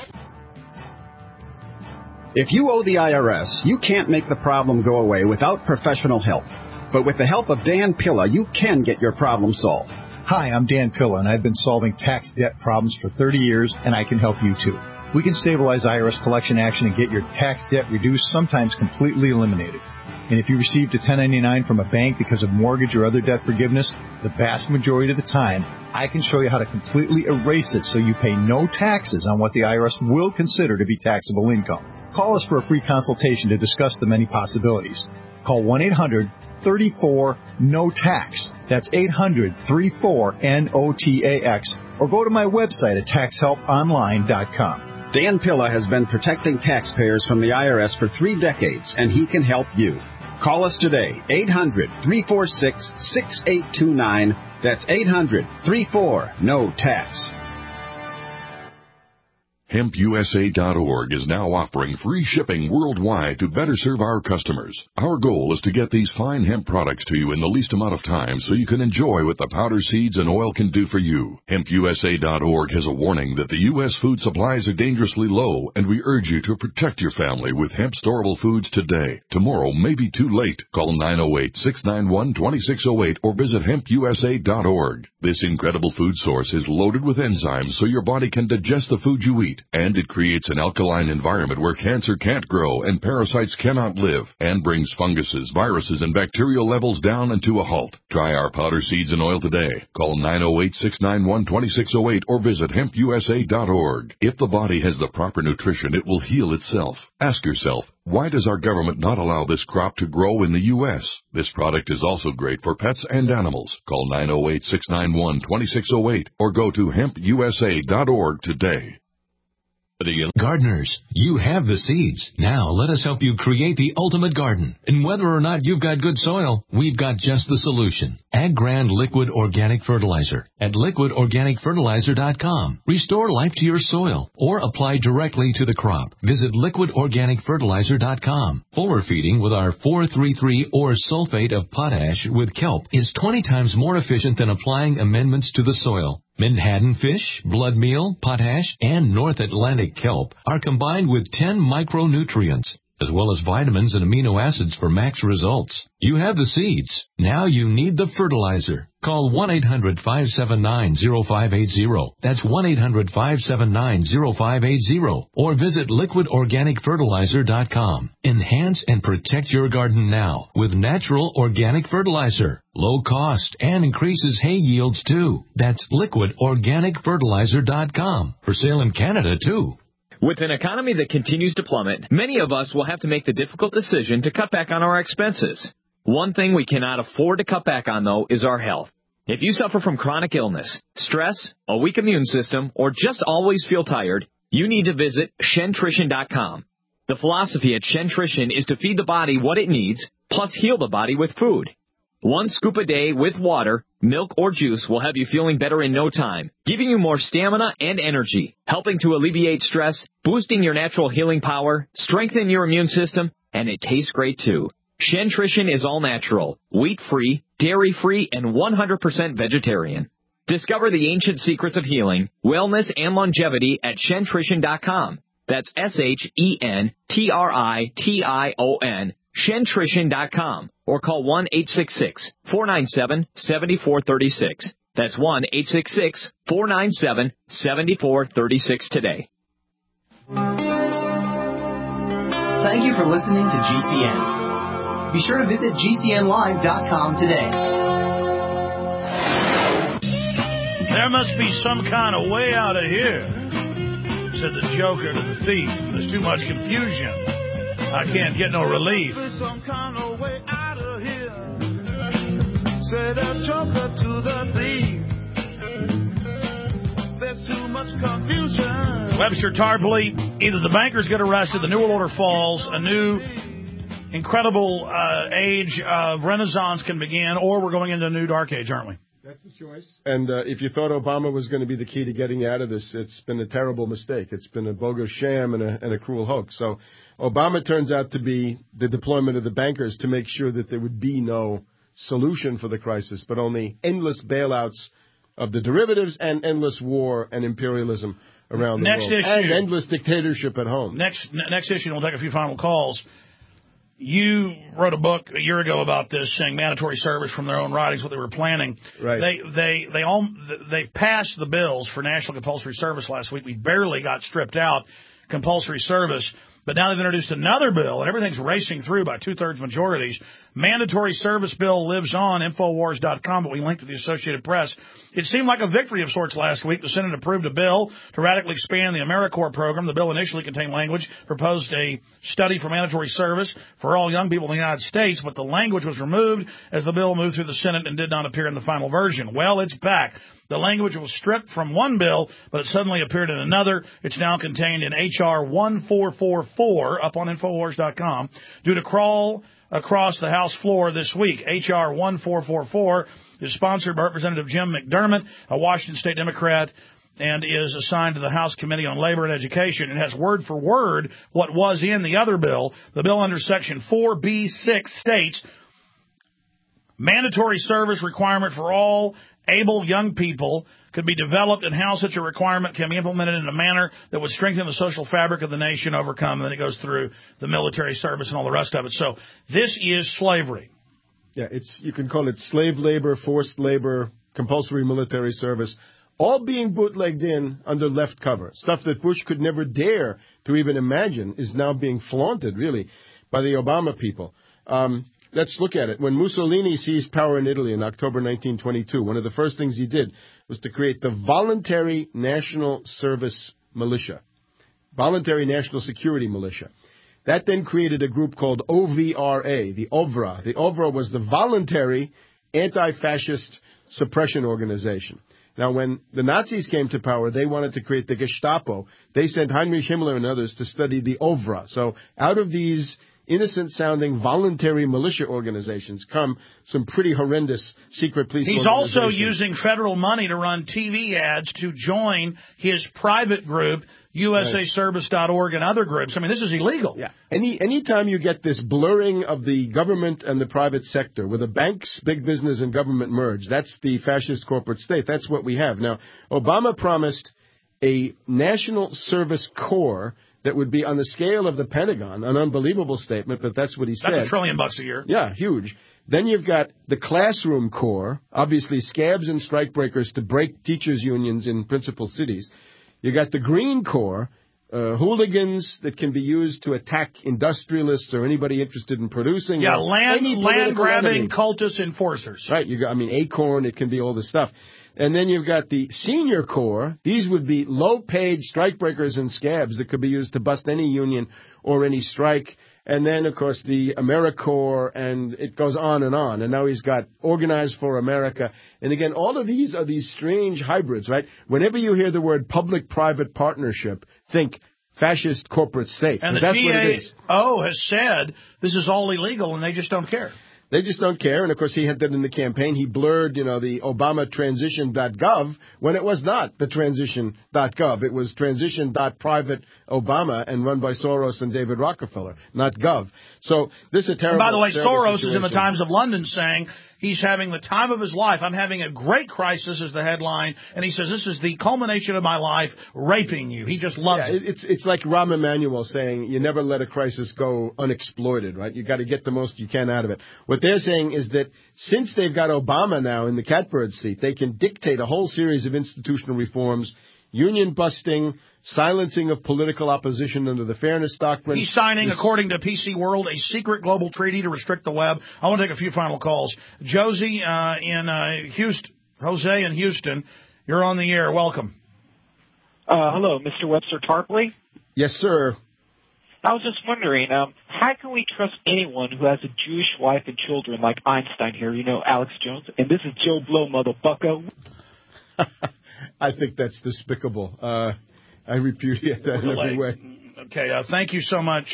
If you owe the IRS, you can't make the problem go away without professional help. But with the help of Dan Pilla, you can get your problem solved. Hi, I'm Dan Pilla, and I've been solving tax debt problems for 30 years, and I can help you too. We can stabilize IRS collection action and get your tax debt reduced, sometimes completely eliminated. And if you received a 1099 from a bank because of mortgage or other debt forgiveness, the vast majority of the time, I can show you how to completely erase it so you pay no taxes on what the IRS will consider to be taxable income. Call us for a free consultation to discuss the many possibilities. Call 1-800-34-NO-TAX. That's 800-34-NOTAX. Or go to my website at taxhelponline.com. Dan Pilla has been protecting taxpayers from the IRS for 3 decades, and he can help you. Call us today, 800-346-6829. That's 800-34-NO-TAX. HempUSA.org is now offering free shipping worldwide to better serve our customers. Our goal is to get these fine hemp products to you in the least amount of time so you can enjoy what the powder seeds and oil can do for you. HempUSA.org has a warning that the U.S. food supplies are dangerously low, and we urge you to protect your family with hemp storable foods today. Tomorrow may be too late. Call 908-691-2608 or visit HempUSA.org. This incredible food source is loaded with enzymes so your body can digest the food you eat. And it creates an alkaline environment where cancer can't grow and parasites cannot live, and brings funguses, viruses, and bacterial levels down and to a halt. Try our powder seeds and oil today. Call 908-691-2608 or visit HempUSA.org. If the body has the proper nutrition, it will heal itself. Ask yourself, why does our government not allow this crop to grow in the U.S.? This product is also great for pets and animals. Call 908-691-2608 or go to HempUSA.org today. Gardeners, you have the seeds. Now let us help you create the ultimate garden. And whether or not you've got good soil, we've got just the solution. AgGrand Liquid Organic Fertilizer at liquidorganicfertilizer.com. Restore life to your soil or apply directly to the crop. Visit liquidorganicfertilizer.com. Fuller feeding with our 433 or sulfate of potash with kelp is 20 times more efficient than applying amendments to the soil. Menhaden fish, blood meal, potash, and North Atlantic kelp are combined with 10 micronutrients, as well as vitamins and amino acids for max results. You have the seeds. Now you need the fertilizer. Call 1-800-579-0580. That's 1-800-579-0580. Or visit liquidorganicfertilizer.com. Enhance and protect your garden now with natural organic fertilizer. Low cost and increases hay yields too. That's liquidorganicfertilizer.com. For sale in Canada too. With an economy that continues to plummet, many of us will have to make the difficult decision to cut back on our expenses. One thing we cannot afford to cut back on, though, is our health. If you suffer from chronic illness, stress, a weak immune system, or just always feel tired, you need to visit ShenTrition.com. The philosophy at ShenTrition is to feed the body what it needs, plus heal the body with food. 1 scoop a day with water, milk, or juice will have you feeling better in no time, giving you more stamina and energy, helping to alleviate stress, boosting your natural healing power, strengthen your immune system, and it tastes great too. ShenTrition is all natural, wheat-free, dairy-free, and 100% vegetarian. Discover the ancient secrets of healing, wellness, and longevity at ShenTrition.com. That's ShenTrition, ShenTrition.com, or call 1-866-497-7436. That's 1-866-497-7436 today. Thank you for listening to GCN. Be sure to visit GCNlive.com today. There must be some kind of way out of here, said the Joker to the thief. There's too much confusion. I can't get no relief. There's some kind of way out of here, said the Joker to the thief. There's too much confusion. Webster Tarpley, either the bankers get arrested, the New World Order falls, a new incredible age of Renaissance can begin, or we're going into a new dark age, aren't we? That's the choice. And if you thought Obama was going to be the key to getting out of this, it's been a terrible mistake. It's been a bogus sham and a cruel hoax. So Obama turns out to be the deployment of the bankers to make sure that there would be no solution for the crisis, but only endless bailouts of the derivatives and endless war and imperialism around the world. And endless dictatorship at home. Next issue, and we'll take a few final calls. You wrote a book a year ago about this, saying mandatory service from their own writings, what they were planning. Right. They passed the bills for national compulsory service last week. We barely got stripped out compulsory service. But now they've introduced another bill, and everything's racing through by two-thirds majorities. Mandatory service bill lives on, Infowars.com, but we linked to the Associated Press. It seemed like a victory of sorts last week. The Senate approved a bill to radically expand the AmeriCorps program. The bill initially contained language, proposed a study for mandatory service for all young people in the United States, but the language was removed as the bill moved through the Senate and did not appear in the final version. Well, it's back. The language was stripped from one bill, but it suddenly appeared in another. It's now contained in H.R. 1444 up on Infowars.com due to crawl across the House floor this week. H.R. 1444 is sponsored by Representative Jim McDermott, a Washington State Democrat, and is assigned to the House Committee on Labor and Education. It has word for word what was in the other bill. The bill under Section 4B6 states, mandatory service requirement for all able young people could be developed and how such a requirement can be implemented in a manner that would strengthen the social fabric of the nation, overcome, and then it goes through the military service and all the rest of it. So this is slavery. Yeah, you can call it slave labor, forced labor, compulsory military service, all being bootlegged in under left cover. Stuff that Bush could never dare to even imagine is now being flaunted, really, by the Obama people. Let's look at it. When Mussolini seized power in Italy in October 1922, one of the first things he did was to create the Voluntary National Service Militia, Voluntary National Security Militia. That then created a group called OVRA, the OVRA. The OVRA was the Voluntary Anti-Fascist Suppression Organization. Now, when the Nazis came to power, they wanted to create the Gestapo. They sent Heinrich Himmler and others to study the OVRA. So out of these innocent-sounding voluntary militia organizations come some pretty horrendous secret police He's organizations. also using federal money to run TV ads to join his private group, USAService.org, and other groups. I mean, this is illegal. Yeah. Anytime you get this blurring of the government and the private sector, where the banks, big business, and government merge, that's the fascist corporate state. That's what we have. Now, Obama promised a national service corps that would be on the scale of the Pentagon, an unbelievable statement, but that's what he said. That's $1 trillion a year. Yeah, huge. Then you've got the classroom corps, obviously scabs and strikebreakers to break teachers' unions in principal cities. You got the Green Corps, hooligans that can be used to attack industrialists or anybody interested in producing. Yeah, land-grabbing enemy. cultist enforcers. Right. Acorn, it can be all this stuff. And then you've got the Senior Corps. These would be low-paid strikebreakers and scabs that could be used to bust any union or any strike. And then, of course, the AmeriCorps, and it goes on. And now he's got Organized for America. And again, all of these are these strange hybrids, right? Whenever you hear the word public-private partnership, think fascist corporate state. And the GAO has said this is all illegal, and they just don't care. They just don't care. And, of course, he had that in the campaign. He blurred, the Obama transition.gov when it was not the transition.gov. It was transition.private Obama and run by Soros and David Rockefeller, not gov. So this is a terrible And by the way, Soros situation. is in the Times of London saying he's having the time of his life. I'm having a great crisis is the headline. And he says, this is the culmination of my life, raping you. He just loves it. It's like Rahm Emanuel saying you never let a crisis go unexploited, right? You got to get the most you can out of it. What they're saying is that since they've got Obama now in the catbird seat, they can dictate a whole series of institutional reforms, union busting, silencing of political opposition under the Fairness Doctrine. He's signing, according to PC World, a secret global treaty to restrict the web. I want to take a few final calls. Josie in Houston. Jose in Houston, you're on the air. Welcome. Hello, Mr. Webster Tarpley? Yes, sir. I was just wondering, how can we trust anyone who has a Jewish wife and children like Einstein here, Alex Jones? And this is Joe Blow, motherfucker. I think that's despicable. I repudiate that in every way. Okay, thank you so much.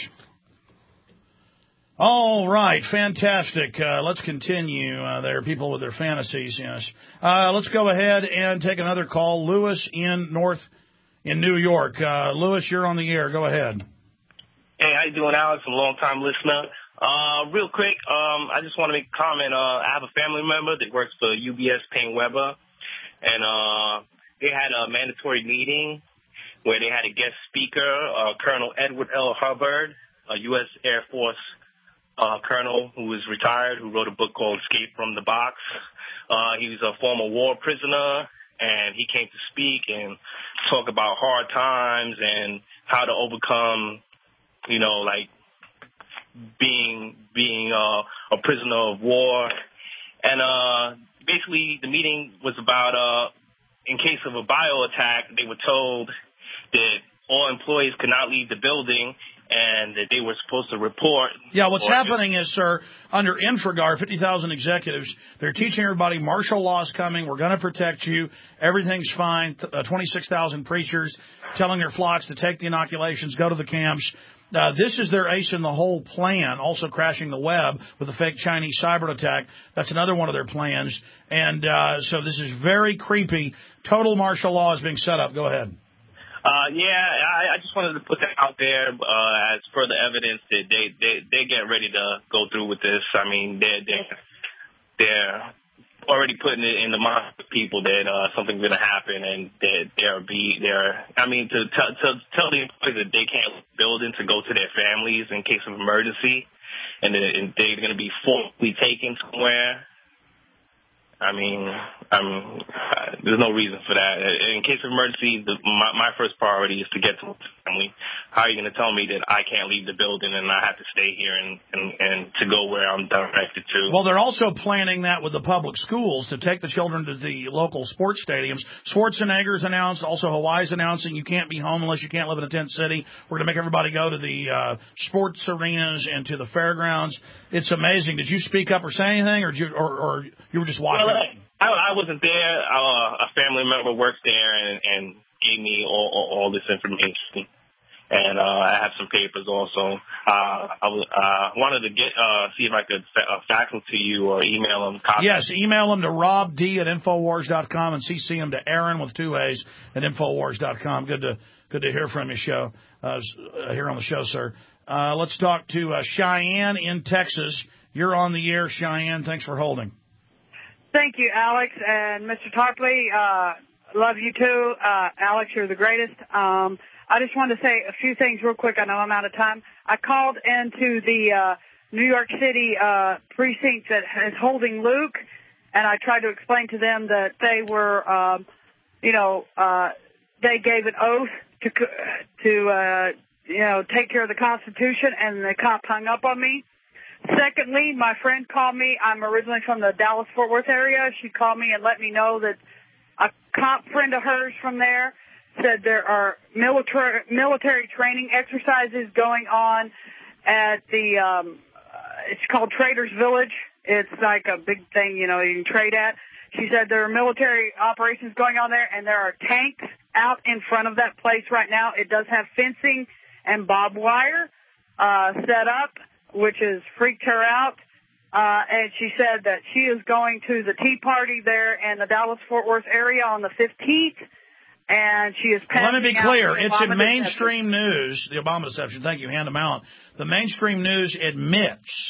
All right, fantastic. Let's continue. There are people with their fantasies, yes. Let's go ahead and take another call. Lewis in New York. Lewis, you're on the air. Go ahead. Hey, how you doing, Alex? I'm a long-time listener. Real quick, I just want to make a comment. I have a family member that works for UBS Payne Weber, and they had a mandatory meeting where they had a guest speaker, Colonel Edward L. Hubbard, a U.S. Air Force colonel who is retired, who wrote a book called Escape from the Box. He was a former war prisoner, and he came to speak and talk about hard times and how to overcome, being a prisoner of war. And basically the meeting was about in case of a bio attack, they were told that all employees could not leave the building and that they were supposed to report. Yeah, what's happening is, sir, under Infragar, 50,000 executives, they're teaching everybody martial law is coming, we're going to protect you, everything's fine, 26,000 preachers telling their flocks to take the inoculations, go to the camps. This is their ace in the hole plan, also crashing the web with a fake Chinese cyber attack. That's another one of their plans. And so this is very creepy. Total martial law is being set up. Go ahead. I just wanted to put that out there as further evidence that they get ready to go through with this. I mean, they're already putting it in the minds of people that something's going to happen, and that to tell the employees that they can't build in to go to their families in case of emergency, and they're going to be forcibly taken somewhere. There's no reason for that. In case of emergency, my first priority is to get to my family. How are you going to tell me that I can't leave the building and I have to stay here and to go where I'm directed to? Well, they're also planning that with the public schools to take the children to the local sports stadiums. Schwarzenegger's announced, also Hawaii's announcing you can't be home unless you can't live in a tent city. We're going to make everybody go to the sports arenas and to the fairgrounds. It's amazing. Did you speak up or say anything, or you were just watching? Well, I wasn't there. A family member worked there and gave me all this information. And I have some papers also. I wanted to see if I could fax them to you or email them. Yes, email them to robd@infowars.com and CC them to Aaron with 2 A's at infowars.com. Good to hear from you, here on the show, sir. Let's talk to Cheyenne in Texas. You're on the air, Cheyenne. Thanks for holding. Thank you, Alex and Mr. Tarpley. Love you too. Alex, you're the greatest. I just wanted to say a few things real quick. I know I'm out of time. I called into the New York City precinct that is holding Luke, and I tried to explain to them that they were, they gave an oath to take care of the Constitution, and the cop hung up on me. Secondly, my friend called me. I'm originally from the Dallas-Fort Worth area. She called me and let me know that a cop friend of hers from there said there are military training exercises going on at the, it's called Traders Village. It's like a big thing, you can trade at. She said there are military operations going on there, and there are tanks out in front of that place right now. It does have fencing and barbed wire set up, which has freaked her out. And she said that she is going to the Tea Party there in the Dallas-Fort Worth area on the 15th. And she is passing out. Let me be clear. It's in Obama mainstream news, the Obama deception. Thank you. Hand them out. The mainstream news admits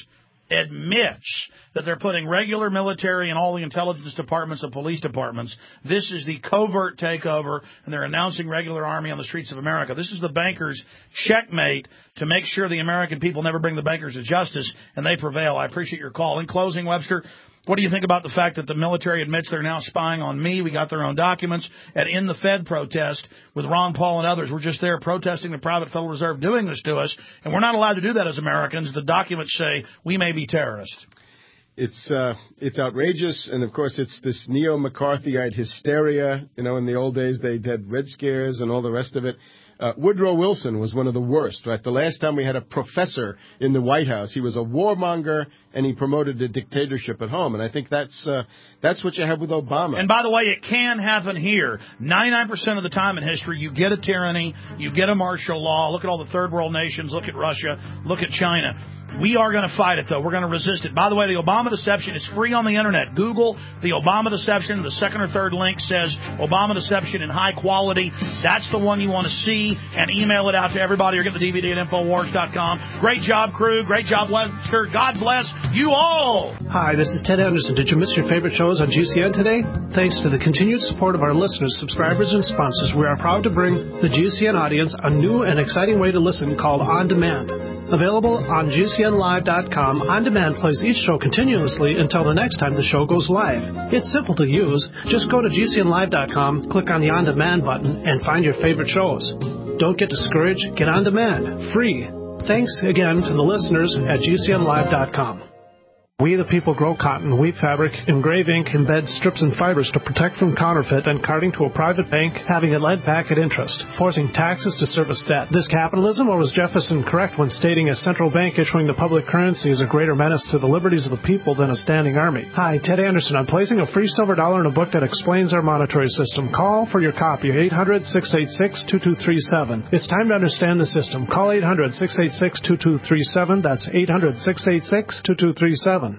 that they're putting regular military in all the intelligence departments and police departments. This is the covert takeover, and they're announcing regular army on the streets of America. This is the bankers' checkmate to make sure the American people never bring the bankers to justice, and they prevail. I appreciate your call. In closing, Webster, what do you think about the fact that the military admits they're now spying on me? We got their own documents. And in the Fed protest with Ron Paul and others, we're just there protesting the private Federal Reserve doing this to us. And we're not allowed to do that as Americans. The documents say we may be terrorists. It's outrageous. And, of course, it's this neo-McCarthyite hysteria. In the old days they had Red Scares and all the rest of it. Woodrow Wilson was one of the worst, right? The last time we had a professor in the White House, he was a warmonger, and he promoted a dictatorship at home. And I think that's what you have with Obama. And by the way, it can happen here. 99% of the time in history, you get a tyranny, you get a martial law. Look at all the third world nations. Look at Russia. Look at China. We are going to fight it, though. We're going to resist it. By the way, the Obama deception is free on the Internet. Google the Obama deception. The second or third link says Obama deception in high quality. That's the one you want to see, and email it out to everybody or get the DVD at Infowars.com. Great job, crew. Great job, Webster. God bless you all. Hi, this is Ted Anderson. Did you miss your favorite shows on GCN today? Thanks to the continued support of our listeners, subscribers, and sponsors, we are proud to bring the GCN audience a new and exciting way to listen called On Demand. Available on GCNlive.com, On Demand plays each show continuously until the next time the show goes live. It's simple to use. Just go to GCNlive.com, click on the On Demand button, and find your favorite shows. Don't get discouraged. Get On Demand. Free. Thanks again to the listeners at GCNlive.com. We the people grow cotton, weave fabric, engrave ink, embed strips and fibers to protect from counterfeit and carting to a private bank, having it lent back at interest, forcing taxes to service debt. This capitalism, or was Jefferson correct when stating a central bank issuing the public currency is a greater menace to the liberties of the people than a standing army? Hi, Ted Anderson. I'm placing a free silver dollar in a book that explains our monetary system. Call for your copy, 800-686-2237. It's time to understand the system. Call 800-686-2237. That's 800-686-2237.